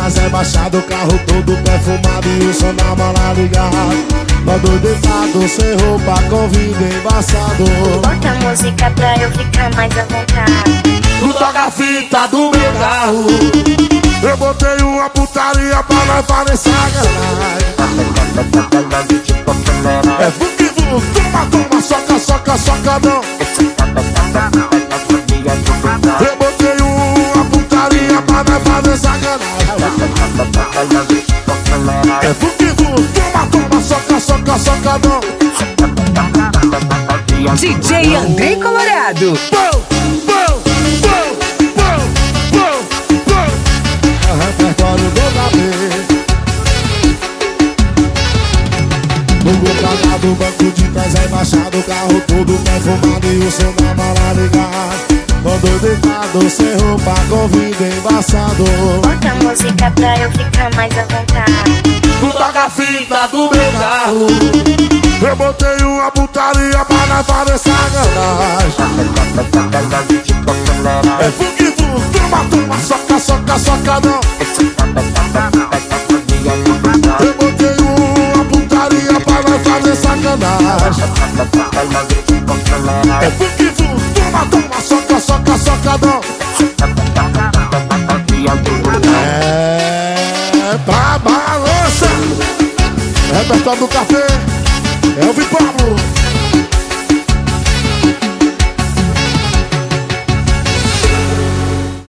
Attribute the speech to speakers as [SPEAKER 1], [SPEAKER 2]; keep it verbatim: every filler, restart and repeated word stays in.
[SPEAKER 1] trás é baixado, o carro todo perfumado e o som da mala ligado. Todo deitado, sem roupa, com vidro embaçado.
[SPEAKER 2] Bota a música pra eu ficar mais à vontade.
[SPEAKER 1] Tu toca a fita do meu carro. Eu botei uma putaria pra nós fazer sacanagem. É funk, funk, toma, toma, soca, soca, socadão. Eu botei uma putaria pra nós fazer sacanagem. É funk, funk, toma, toma, soca, soca, socadão.
[SPEAKER 3] D J Andrei Colorado.
[SPEAKER 1] Bom, bom, bom, bom, bom, bom. É o repertório do Gabi. Fogo cagado, banco de trás é embaixado, o carro todo perfumado e o som da mala ligado. Quando deitado, sem roupa, com vidro embaçado.
[SPEAKER 2] Bota a música pra eu ficar mais à vontade.
[SPEAKER 1] Tu toca a fita do meu carro. Eu botei uma putaria pra nós fazer sacanagem. É funk, funk, toma, toma, soca, soca, socadão. Eu botei uma putaria pra nós fazer sacanagem. É funk, funk, toma, toma, soca, soca, socadão. É pra balança. Repertório do café. É o Pablo.